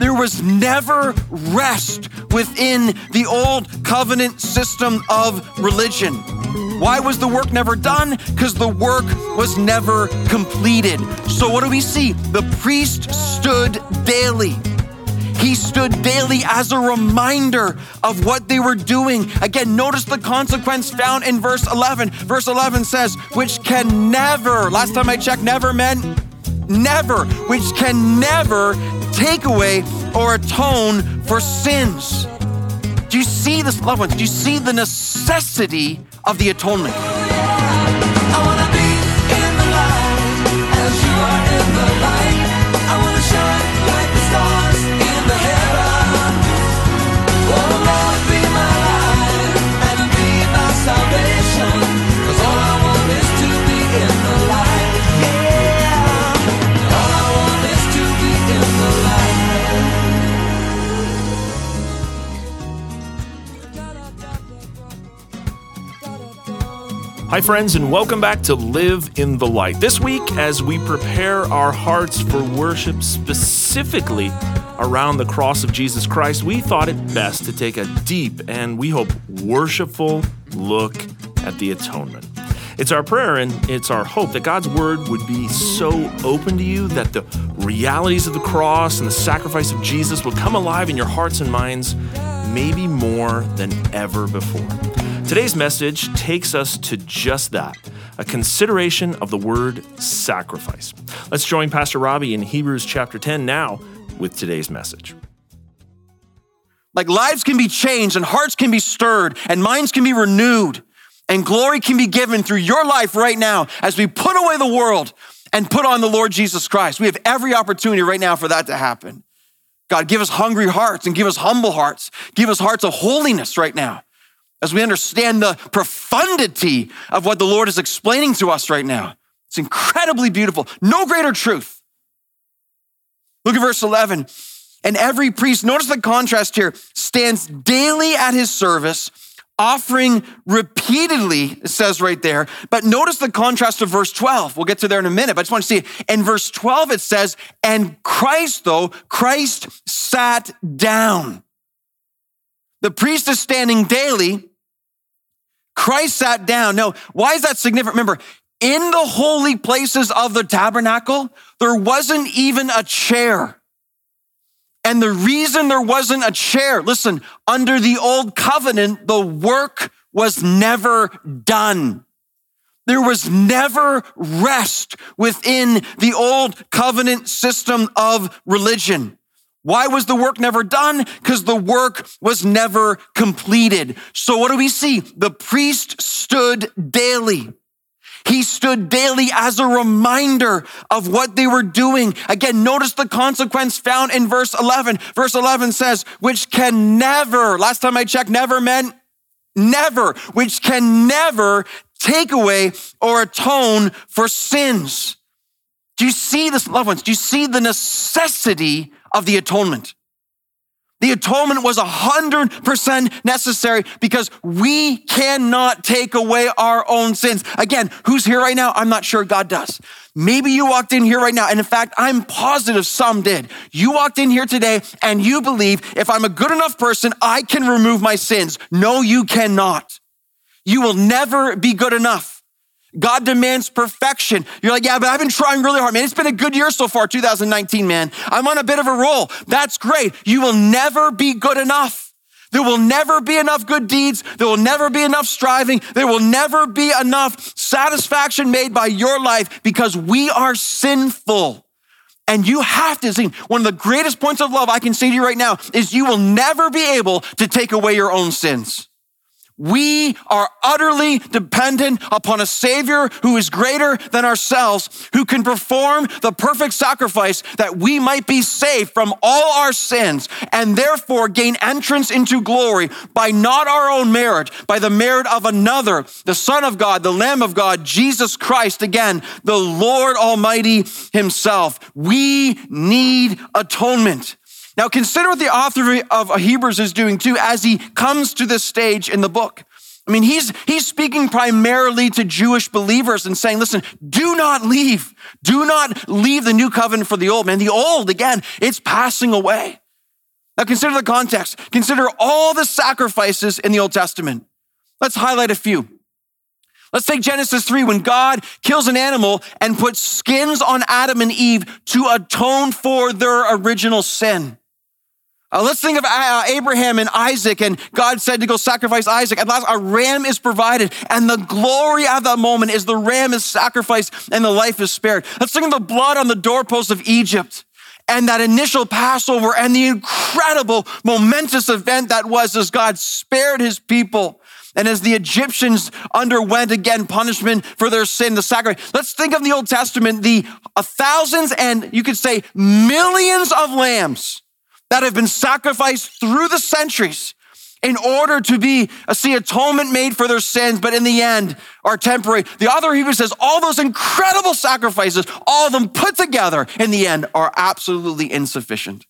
There was never rest within the old covenant system of religion. Why was the work never done? Because the work was never completed. So what do we see? The priest stood daily. He stood daily as a reminder of what they were doing. Again, notice the consequence found in verse 11. Verse 11 says, which can never, last time I checked, never meant never, which can never take away or atone for sins. Do you see this, loved ones? Do you see the necessity of the atonement? I wanna be in the light as you are in the light. I wanna shine like the stars in the heaven. Oh Lord, be my light and be my salvation. 'Cause all I want is to be in the light. Yeah. All I want is to be in the light. Hi friends, and welcome back to Live in the Light. This week, as we prepare our hearts for worship specifically around the cross of Jesus Christ, we thought it best to take a deep and, we hope, worshipful look at the atonement. It's our prayer and it's our hope that God's word would be so open to you that the realities of the cross and the sacrifice of Jesus would come alive in your hearts and minds, maybe more than ever before. Today's message takes us to just that, a consideration of the word sacrifice. Let's join Pastor Robbie in Hebrews chapter 10 now with today's message. Like lives can be changed and hearts can be stirred and minds can be renewed and glory can be given through your life right now as we put away the world and put on the Lord Jesus Christ. We have every opportunity right now for that to happen. God, give us hungry hearts and give us humble hearts. Give us hearts of holiness right now, as we understand the profundity of what the Lord is explaining to us right now. It's incredibly beautiful. No greater truth. Look at verse 11. And every priest, notice the contrast here, stands daily at his service, offering repeatedly, it says right there. But notice the contrast to verse 12. We'll get to there in a minute, but I just want to see it. In verse 12, it says, and Christ sat down. The priest is standing daily. Christ sat down. Now, why is that significant? Remember, in the holy places of the tabernacle, there wasn't even a chair. And the reason there wasn't a chair, listen, under the old covenant, the work was never done. There was never rest within the old covenant system of religion. Why was the work never done? Because the work was never completed. So what do we see? The priest stood daily. He stood daily as a reminder of what they were doing. Again, notice the consequence found in verse 11. Verse 11 says, which can never, last time I checked, never meant never, which can never take away or atone for sins. Do you see this, loved ones? Do you see the necessity of the atonement? The atonement was 100% necessary because we cannot take away our own sins. Again, who's here right now? I'm not sure. God does. Maybe you walked in here right now, and in fact, I'm positive some did. You walked in here today and you believe if I'm a good enough person, I can remove my sins. No, you cannot. You will never be good enough. God demands perfection. You're like, yeah, but I've been trying really hard, man. It's been a good year so far, 2019, man. I'm on a bit of a roll. That's great. You will never be good enough. There will never be enough good deeds. There will never be enough striving. There will never be enough satisfaction made by your life because we are sinful. And you have to see, one of the greatest points of love I can say to you right now is you will never be able to take away your own sins. We are utterly dependent upon a Savior who is greater than ourselves, who can perform the perfect sacrifice that we might be saved from all our sins and therefore gain entrance into glory by not our own merit, by the merit of another, the Son of God, the Lamb of God, Jesus Christ, again, the Lord Almighty himself. We need atonement. Now consider what the author of Hebrews is doing too as he comes to this stage in the book. I mean, he's speaking primarily to Jewish believers and saying, listen, do not leave the new covenant for the old. Man, the old, again, it's passing away. Now consider the context. Consider all the sacrifices in the Old Testament. Let's highlight a few. Let's take Genesis 3, when God kills an animal and puts skins on Adam and Eve to atone for their original sin. Let's think of Abraham and Isaac, and God said to go sacrifice Isaac. At last, a ram is provided, and the glory of that moment is the ram is sacrificed and the life is spared. Let's think of the blood on the doorposts of Egypt and that initial Passover and the incredible, momentous event that was as God spared his people. And as the Egyptians underwent again punishment for their sin, the sacrifice. Let's think of the Old Testament, the thousands and you could say millions of lambs that have been sacrificed through the centuries in order to see atonement made for their sins, but in the end are temporary. The author of Hebrews says all those incredible sacrifices, all of them put together in the end are absolutely insufficient.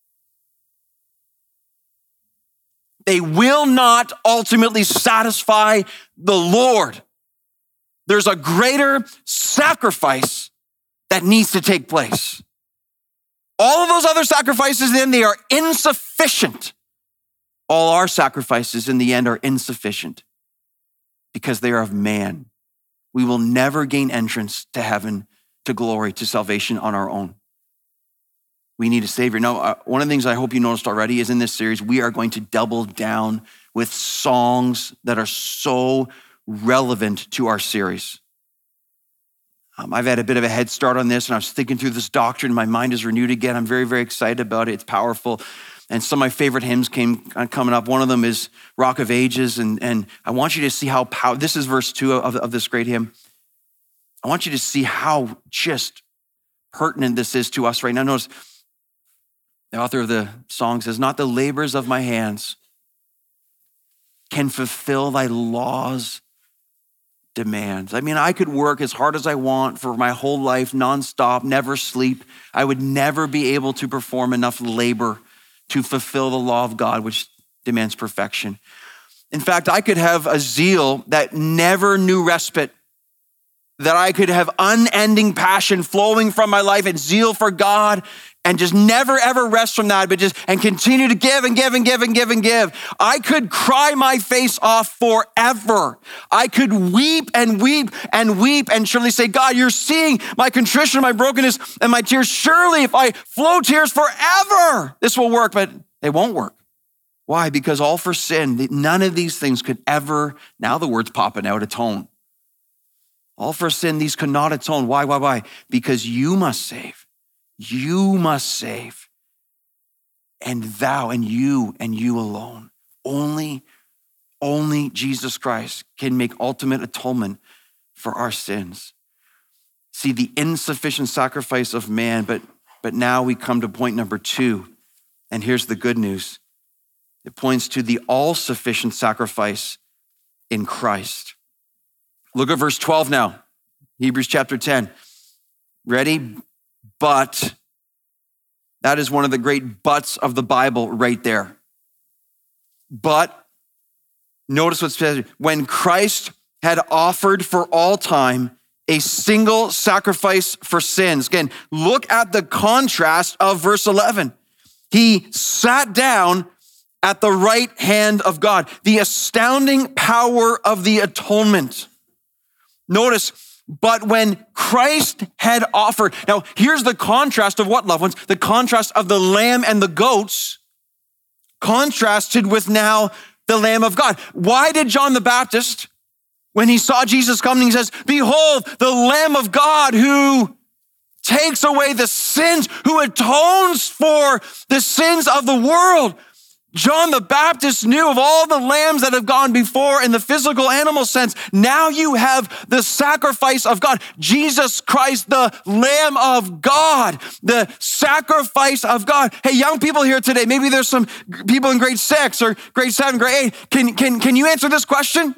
They will not ultimately satisfy the Lord. There's a greater sacrifice that needs to take place. All of those other sacrifices, then, they are insufficient. All our sacrifices in the end are insufficient because they are of man. We will never gain entrance to heaven, to glory, to salvation on our own. We need a Savior. Now, one of the things I hope you noticed already is in this series, we are going to double down with songs that are so relevant to our series. I've had a bit of a head start on this, and I was thinking through this doctrine. My mind is renewed again. I'm very, very excited about it. It's powerful. And some of my favorite hymns coming up. One of them is Rock of Ages, and I want you to see how this is verse 2 of this great hymn. I want you to see how just pertinent this is to us right now. Notice, the author of the song says, not the labors of my hands can fulfill thy law's demands. I mean, I could work as hard as I want for my whole life, nonstop, never sleep. I would never be able to perform enough labor to fulfill the law of God, which demands perfection. In fact, I could have a zeal that never knew respite, that I could have unending passion flowing from my life and zeal for God and just never ever rest from that, and continue to give and give and give and give and give. I could cry my face off forever. I could weep and weep and weep and surely say, God, you're seeing my contrition, my brokenness, and my tears. Surely if I flow tears forever, this will work, but they won't work. Why? Because all for sin, none of these things could ever, now the word's popping out, atone. All for sin, these could not atone. Why? Because you must save. You must save. And thou and you alone. Only Jesus Christ can make ultimate atonement for our sins. See, the insufficient sacrifice of man, but now we come to point number 2. And here's the good news. It points to the all-sufficient sacrifice in Christ. Look at verse 12 now. Hebrews chapter 10. Ready? But, that is one of the great buts of the Bible right there. But, notice what it says, when Christ had offered for all time a single sacrifice for sins. Again, look at the contrast of verse 11. He sat down at the right hand of God. The astounding power of the atonement. Notice, but when Christ had offered, now here's the contrast of what, loved ones? The contrast of the lamb and the goats contrasted with now the Lamb of God. Why did John the Baptist, when he saw Jesus coming, he says, behold, the Lamb of God who takes away the sins, who atones for the sins of the world. John the Baptist knew of all the lambs that have gone before in the physical animal sense. Now you have the sacrifice of God. Jesus Christ, the Lamb of God, the sacrifice of God. Hey, young people here today, maybe there's some people in grade 6 or grade 7, grade 8. Can you answer this question?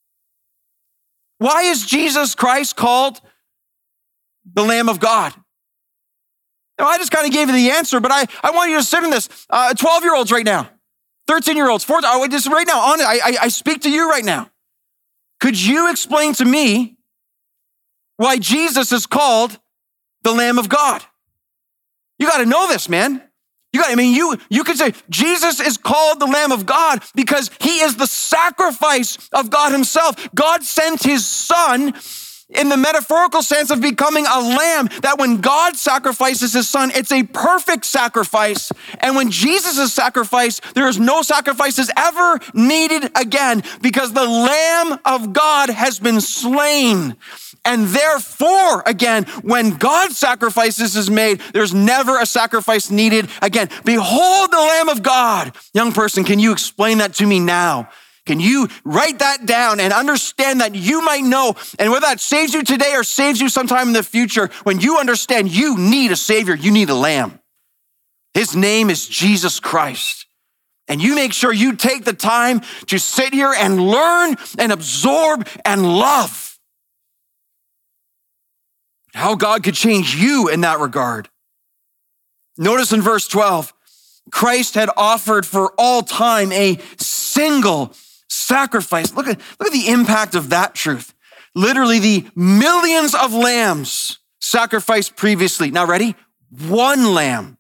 Why is Jesus Christ called the Lamb of God? Now, I just kind of gave you the answer, but I want you to sit in this. 12-year-olds right now. 13-year-olds, 14, just right now, I speak to you right now. Could you explain to me why Jesus is called the Lamb of God? You got to know this, man. You could say Jesus is called the Lamb of God because he is the sacrifice of God himself. God sent his son in the metaphorical sense of becoming a lamb, that when God sacrifices his son, it's a perfect sacrifice. And when Jesus is sacrificed, there is no sacrifices ever needed again because the Lamb of God has been slain. And therefore, again, when God's sacrifices is made, there's never a sacrifice needed again. Behold the Lamb of God. Young person, can you explain that to me now? Can you write that down and understand that you might know, and whether that saves you today or saves you sometime in the future, when you understand you need a Savior, you need a Lamb. His name is Jesus Christ. And you make sure you take the time to sit here and learn and absorb and love how God could change you in that regard. Notice in verse 12, Christ had offered for all time a single sacrifice. Look at the impact of that truth. Literally the millions of lambs sacrificed previously. Now ready? One lamb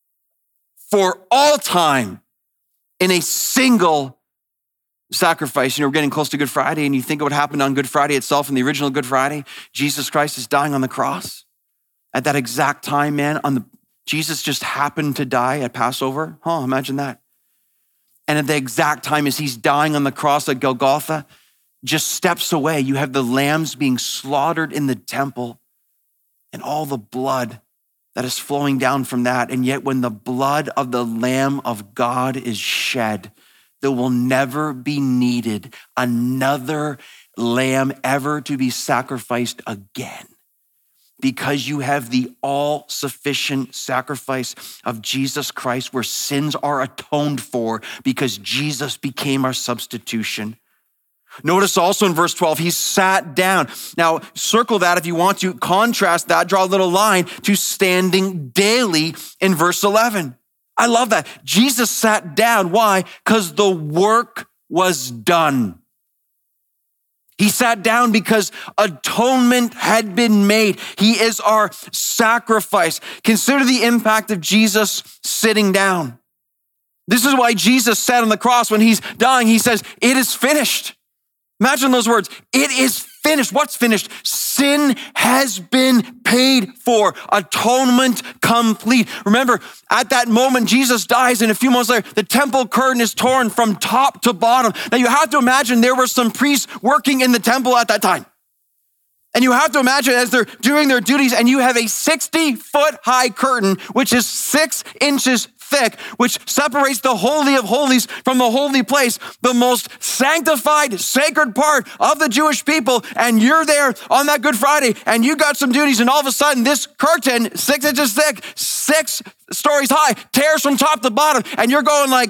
for all time in a single sacrifice. We're getting close to Good Friday, and you think of what happened on Good Friday itself in the original Good Friday. Jesus Christ is dying on the cross. At that exact time, man, Jesus just happened to die at Passover. Imagine that. And at the exact time as he's dying on the cross at Golgotha, just steps away, you have the lambs being slaughtered in the temple and all the blood that is flowing down from that. And yet when the blood of the Lamb of God is shed, there will never be needed another lamb ever to be sacrificed again, because you have the all-sufficient sacrifice of Jesus Christ where sins are atoned for because Jesus became our substitution. Notice also in verse 12, he sat down. Now, circle that if you want to. Contrast that, draw a little line to standing daily in verse 11. I love that. Jesus sat down. Why? Because the work was done. He sat down because atonement had been made. He is our sacrifice. Consider the impact of Jesus sitting down. This is why Jesus sat on the cross when he's dying. He says, "It is finished." Imagine those words. It is finished. What's finished? Sin has been paid for. Atonement complete. Remember, at that moment, Jesus dies, and a few months later, the temple curtain is torn from top to bottom. Now, you have to imagine there were some priests working in the temple at that time. And you have to imagine as they're doing their duties, and you have a 60-foot high curtain, which is 6 inches thick, which separates the Holy of Holies from the holy place, the most sanctified, sacred part of the Jewish people. And you're there on that Good Friday, and you got some duties, and all of a sudden, this curtain, 6 inches thick, 6 stories high, tears from top to bottom, and you're going like,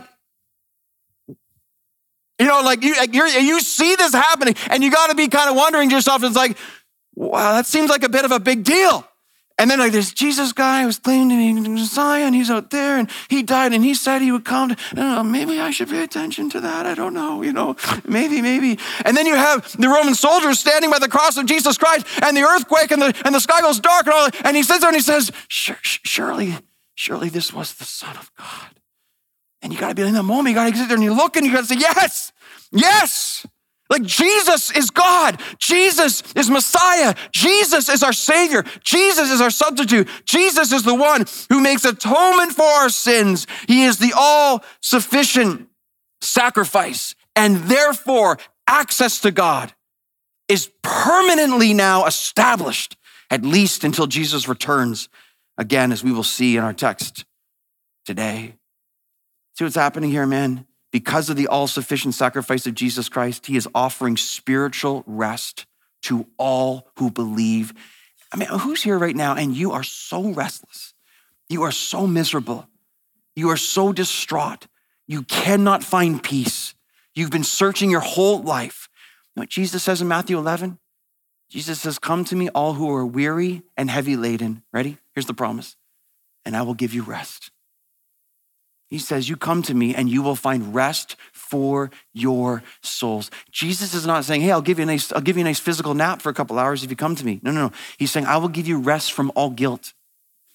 you see this happening, and you got to be kind of wondering to yourself, it's like, wow, that seems like a bit of a big deal. And then there's Jesus guy who was claiming to be Messiah, and he's out there, and he died, and he said he would come. I don't know, maybe I should pay attention to that. I don't know, maybe. And then you have the Roman soldiers standing by the cross of Jesus Christ, and the earthquake, and the sky goes dark, and he sits there and he says, surely this was the Son of God. And you got to be in that moment. You got to sit there and you look, and you got to say, yes. Like Jesus is God. Jesus is Messiah. Jesus is our Savior. Jesus is our substitute. Jesus is the one who makes atonement for our sins. He is the all-sufficient sacrifice. And therefore, access to God is permanently now established, at least until Jesus returns again, as we will see in our text today. See what's happening here, man? Because of the all-sufficient sacrifice of Jesus Christ, he is offering spiritual rest to all who believe. I mean, who's here right now and you are so restless? You are so miserable. You are so distraught. You cannot find peace. You've been searching your whole life. You know what Jesus says in Matthew 11? Jesus says, "Come to me, all who are weary and heavy laden." Ready? Here's the promise. "And I will give you rest." He says, you come to me and you will find rest for your souls. Jesus is not saying, hey, I'll give you a nice physical nap for a couple hours if you come to me. No. He's saying, I will give you rest from all guilt.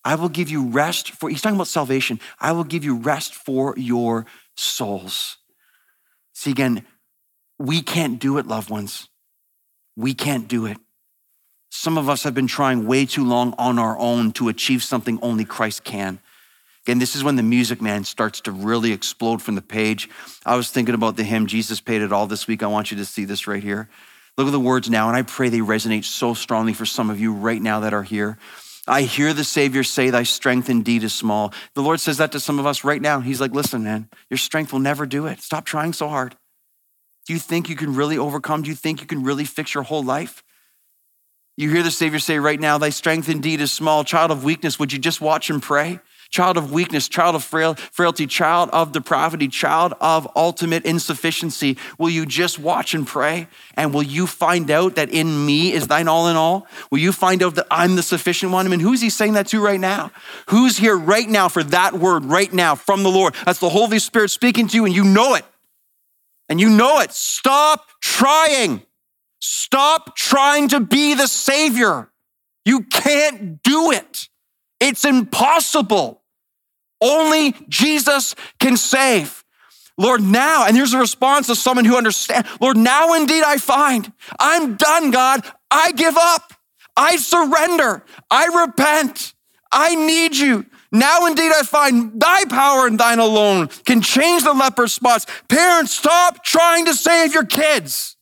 I will give you rest for, he's talking about salvation. I will give you rest for your souls. See, again, we can't do it, loved ones. We can't do it. Some of us have been trying way too long on our own to achieve something only Christ can. Again, this is when the music, man, starts to really explode from the page. I was thinking about the hymn, Jesus Paid It All, this week. I want you to see this right here. Look at the words now, and I pray they resonate so strongly for some of you right now that are here. I hear the Savior say, thy strength indeed is small. The Lord says that to some of us right now. He's like, listen, man, your strength will never do it. Stop trying so hard. Do you think you can really overcome? Do you think you can really fix your whole life? You hear the Savior say right now, thy strength indeed is small. Child of weakness, would you just watch and pray? Child of weakness, child of frailty, child of depravity, child of ultimate insufficiency. Will you just watch and pray? And will you find out that in me is thine all in all? Will you find out that I'm the sufficient one? I mean, who's he saying that to right now? Who's here right now for that word right now from the Lord? That's the Holy Spirit speaking to you, and you know it. And you know it. Stop trying. Stop trying to be the Savior. You can't do it. It's impossible. Only Jesus can save. Lord, now, and here's a response of someone who understands, Lord, now indeed I find, I'm done, God. I give up. I surrender. I repent. I need you. Now indeed I find thy power and thine alone can change the leper spots. Parents, stop trying to save your kids.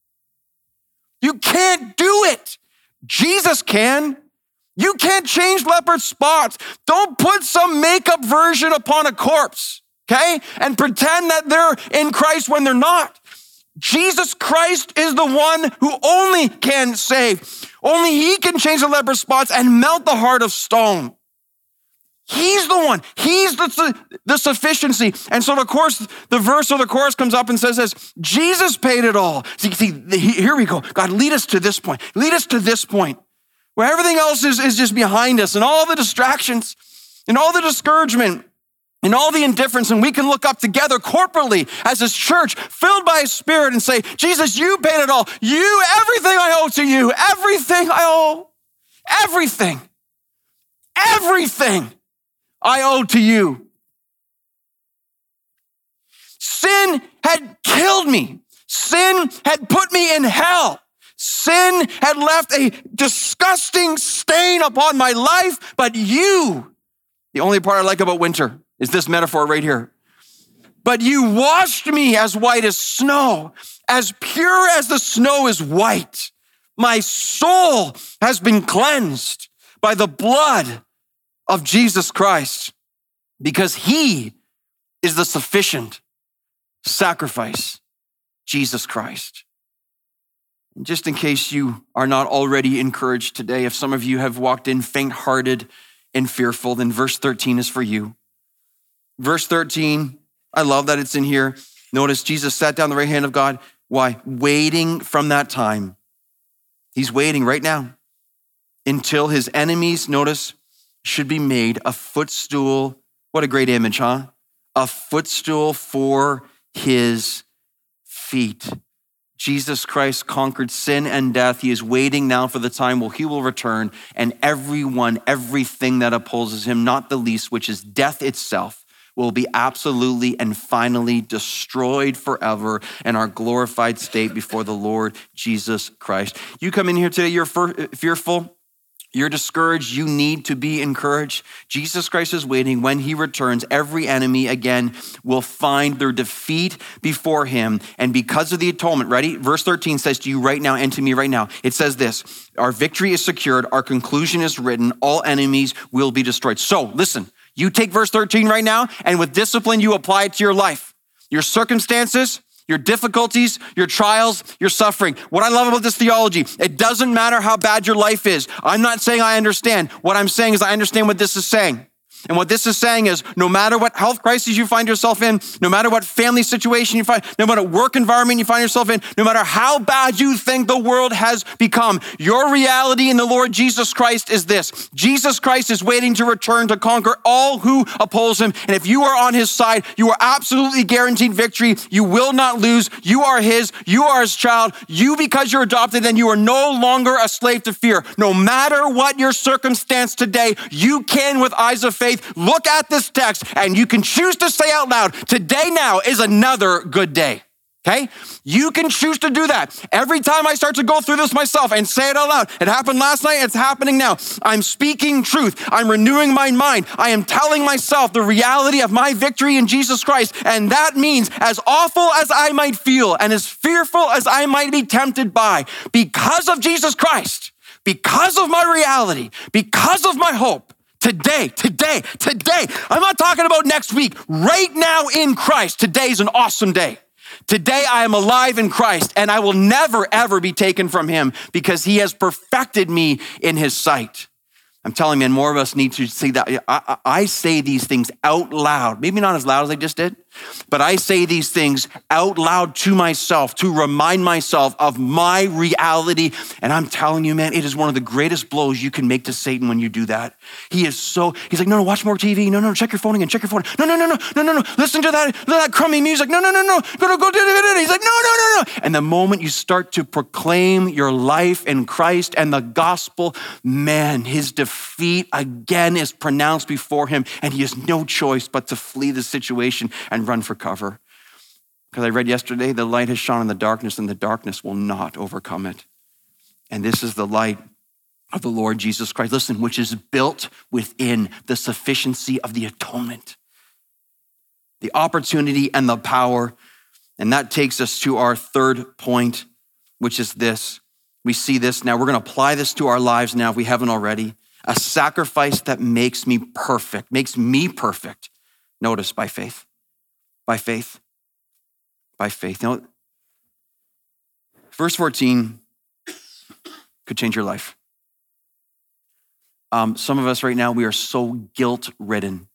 You can't do it. Jesus can. You can't change leopard spots. Don't put some makeup version upon a corpse, okay? And pretend that they're in Christ when they're not. Jesus Christ is the one who only can save. Only he can change the leopard spots and melt the heart of stone. He's the one. He's the sufficiency. And so the verse or the chorus comes up and says this, Jesus paid it all. See, here we go. God, lead us to this point. Lead us to this point where everything else is just behind us and all the distractions and all the discouragement and all the indifference. And we can look up together corporately as this church filled by his Spirit and say, Jesus, you paid it all. Everything I owe to you, everything I owe, everything I owe to you. Sin had killed me. Sin had put me in hell. Sin had left a disgusting stain upon my life, but you, the only part I like about winter is this metaphor right here. But you washed me as white as snow, as pure as the snow is white. My soul has been cleansed by the blood of Jesus Christ, because he is the sufficient sacrifice, Jesus Christ. And just in case you are not already encouraged today, if some of you have walked in faint-hearted and fearful, then verse 13 is for you. Verse 13, I love that it's in here. Notice Jesus sat down at the right hand of God. Why? Waiting from that time. He's waiting right now until his enemies, notice, should be made a footstool. What a great image, huh? A footstool for his feet. Jesus Christ conquered sin and death. He is waiting now for the time where he will return, and everything that opposes him, not the least, which is death itself, will be absolutely and finally destroyed forever in our glorified state before the Lord Jesus Christ. You come in here today, you're fearful, you're discouraged, you need to be encouraged. Jesus Christ is waiting. When he returns, every enemy again will find their defeat before him. And because of the atonement, ready? Verse 13 says to you right now and to me right now, it says this, our victory is secured, our conclusion is written, all enemies will be destroyed. So listen, you take verse 13 right now, and with discipline, you apply it to your life, your circumstances, your difficulties, your trials, your suffering. What I love about this theology, it doesn't matter how bad your life is. I'm not saying I understand. What I'm saying is I understand what this is saying. And what this is saying is no matter what health crisis you find yourself in, no matter what family situation you find, no matter what work environment you find yourself in, no matter how bad you think the world has become, your reality in the Lord Jesus Christ is this. Jesus Christ is waiting to return to conquer all who oppose him. And if you are on his side, you are absolutely guaranteed victory. You will not lose. You are his. You are his child. You, because you're adopted, then you are no longer a slave to fear. No matter what your circumstance today, you can, with eyes of faith, look at this text and you can choose to say out loud, today now is another good day. Okay? You can choose to do that. Every time I start to go through this myself and say it out loud, it happened last night, it's happening now. I'm speaking truth. I'm renewing my mind. I am telling myself the reality of my victory in Jesus Christ. And that means as awful as I might feel and as fearful as I might be tempted by, because of Jesus Christ, because of my reality, because of my hope, today, I'm not talking about next week, right now in Christ, today's an awesome day. Today I am alive in Christ and I will never, ever be taken from him because he has perfected me in his sight. I'm telling you, man, more of us need to see that. I say these things out loud, maybe not as loud as I just did, but I say these things out loud to myself to remind myself of my reality. And I'm telling you, man, it is one of the greatest blows you can make to Satan when you do that. He's like, no, watch more TV. No, check your phone again, check your phone. No. Listen to that crummy music. No. Go do it. He's like, no. And the moment you start to proclaim your life in Christ and the gospel, man, his defeat again is pronounced before him and he has no choice but to flee the situation and run for cover. Because I read yesterday, the light has shone in the darkness and the darkness will not overcome it. And this is the light of the Lord Jesus Christ, listen, which is built within the sufficiency of the atonement, the opportunity and the power. And that takes us to our third point, which is this. We see this now. We're going to apply this to our lives now if we haven't already. A sacrifice that makes me perfect. Notice, by faith. By faith. Now, verse 14 could change your life. Some of us right now, we are so guilt-ridden.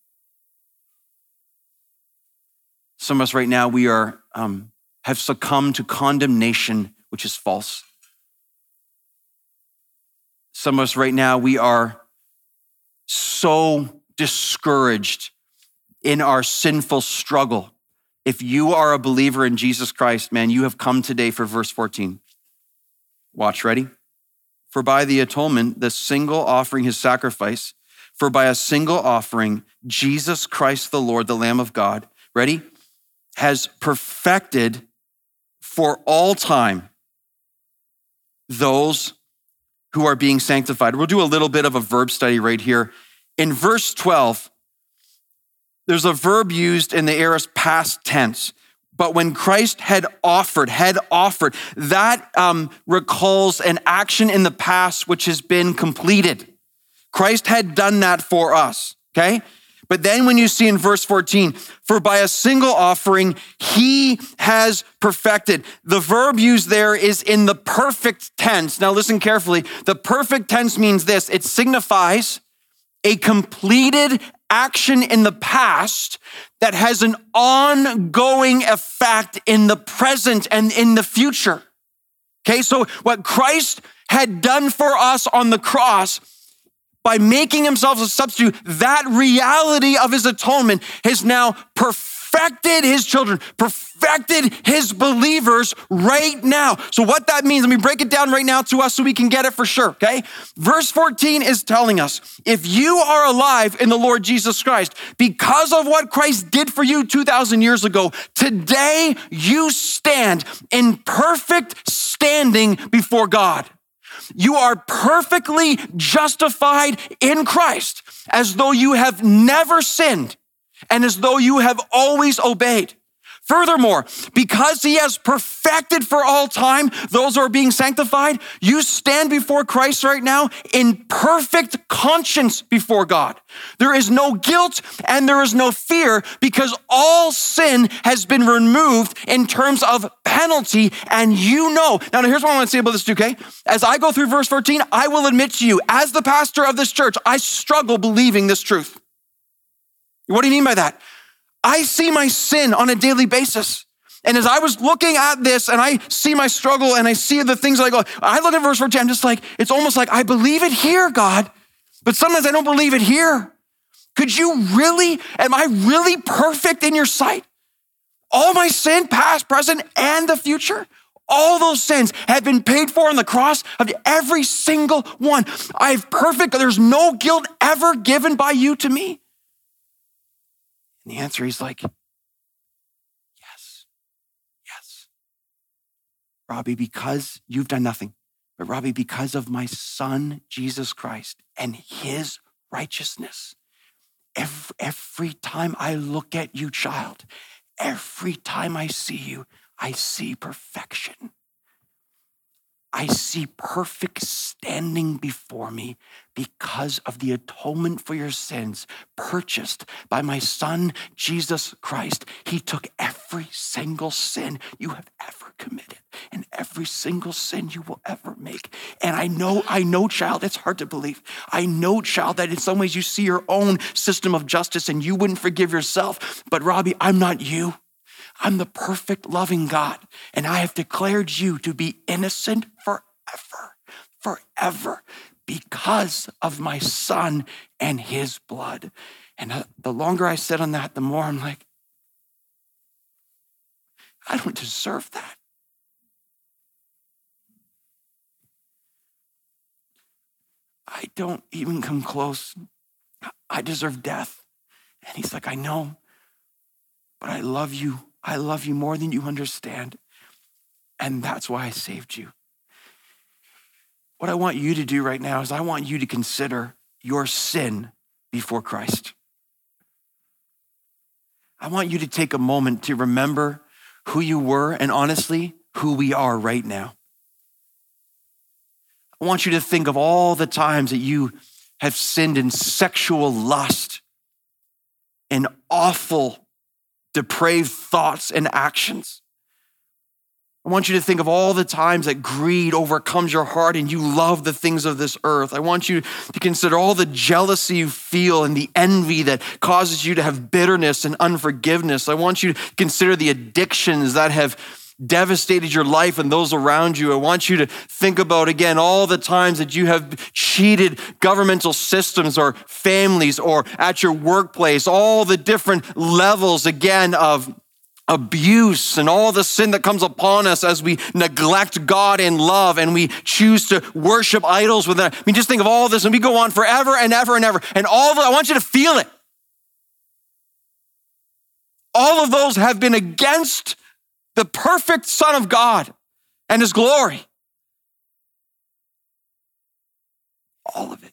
Some of us right now, we are have succumbed to condemnation, which is false. Some of us right now, we are so discouraged in our sinful struggle. If you are a believer in Jesus Christ, man, you have come today for verse 14. Watch, ready? For by the atonement, the single offering, his sacrifice, for by a single offering, Jesus Christ the Lord, the Lamb of God, ready, has perfected for all time those who are being sanctified. We'll do a little bit of a verb study right here. In verse 12, there's a verb used in the aorist past tense. But when Christ had offered, that recalls an action in the past which has been completed. Christ had done that for us, okay? But then when you see in verse 14, for by a single offering, he has perfected. The verb used there is in the perfect tense. Now listen carefully. The perfect tense means this. It signifies a completed action in the past that has an ongoing effect in the present and in the future. Okay, so what Christ had done for us on the cross by making himself a substitute, that reality of his atonement has now perfected his children, perfected his believers right now. So what that means, let me break it down right now to us so we can get it for sure, okay? Verse 14 is telling us, if you are alive in the Lord Jesus Christ, because of what Christ did for you 2,000 years ago, today you stand in perfect standing before God. You are perfectly justified in Christ as though you have never sinned and as though you have always obeyed. Furthermore, because he has perfected for all time those who are being sanctified, you stand before Christ right now in perfect conscience before God. There is no guilt and there is no fear because all sin has been removed in terms of penalty. And you know, now here's what I want to say about this too, okay? As I go through verse 14, I will admit to you, as the pastor of this church, I struggle believing this truth. What do you mean by that? I see my sin on a daily basis. And as I was looking at this and I see my struggle and I see the things that I look at verse 14, I'm just like, it's almost like I believe it here, God, but sometimes I don't believe it here. Could you really, am I really perfect in your sight? All my sin, past, present, and the future, all those sins have been paid for on the cross of every single one. I'm perfect. There's no guilt ever given by you to me. And the answer is like, yes. Robbie, because you've done nothing, but Robbie, because of my son, Jesus Christ, and his righteousness, every time I look at you, child, every time I see you, I see perfection. I see perfect standing before me because of the atonement for your sins purchased by my son, Jesus Christ. He took every single sin you have ever committed and every single sin you will ever make. And I know, child, it's hard to believe. I know, child, that in some ways you see your own system of justice and you wouldn't forgive yourself. But Robbie, I'm not you. I'm the perfect, loving God, and I have declared you to be innocent forever, because of my son and his blood. And the longer I sit on that, the more I'm like, I don't deserve that. I don't even come close. I deserve death. And he's like, I know, but I love you. I love you more than you understand. And that's why I saved you. What I want you to do right now is I want you to consider your sin before Christ. I want you to take a moment to remember who you were and honestly, who we are right now. I want you to think of all the times that you have sinned in sexual lust and awful, depraved thoughts and actions. I want you to think of all the times that greed overcomes your heart and you love the things of this earth. I want you to consider all the jealousy you feel and the envy that causes you to have bitterness and unforgiveness. I want you to consider the addictions that have devastated your life and those around you. I want you to think about, again, all the times that you have cheated governmental systems or families or at your workplace, all the different levels, again, of abuse and all the sin that comes upon us as we neglect God in love and we choose to worship idols with that. I mean, just think of all this and we go on forever and ever and ever. And all of it, I want you to feel it. All of those have been against the perfect Son of God and his glory. All of it.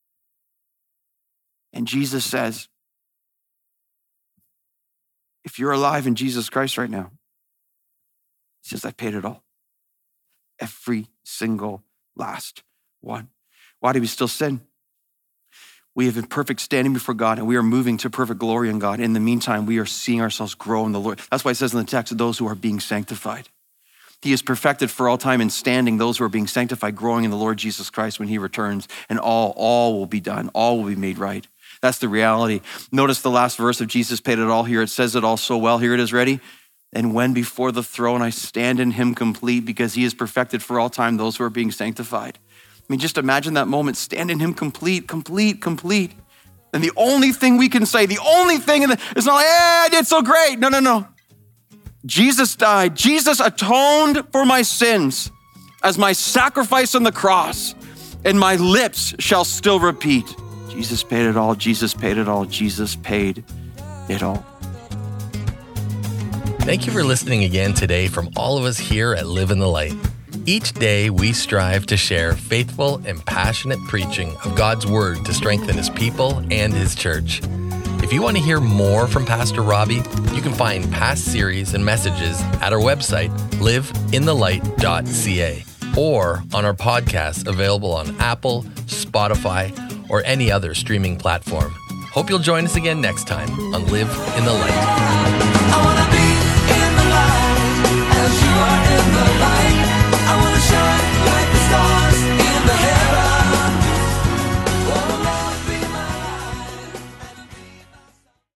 And Jesus says, if you're alive in Jesus Christ right now, he says, I paid it all. Every single last one. Why do we still sin? We have a perfect standing before God and we are moving to perfect glory in God. In the meantime, we are seeing ourselves grow in the Lord. That's why it says in the text, those who are being sanctified. He is perfected for all time in standing, those who are being sanctified, growing in the Lord Jesus Christ when he returns, and all will be done. All will be made right. That's the reality. Notice the last verse of Jesus paid it all here. It says it all so well. Here it is, ready? And when before the throne I stand in him complete, because he is perfected for all time those who are being sanctified. I mean, just imagine that moment, stand in him complete. And the only thing we can say, the only thing, it's not like, I did so great. No. Jesus died. Jesus atoned for my sins as my sacrifice on the cross, and my lips shall still repeat, Jesus paid it all, Jesus paid it all, Jesus paid it all. Thank you for listening again today from all of us here at Live in the Light. Each day we strive to share faithful and passionate preaching of God's word to strengthen his people and his church. If you want to hear more from Pastor Robbie, you can find past series and messages at our website, liveinthelight.ca, or on our podcast available on Apple, Spotify, or any other streaming platform. Hope you'll join us again next time on Live in the Light. I wanna be in the light as you are in the light.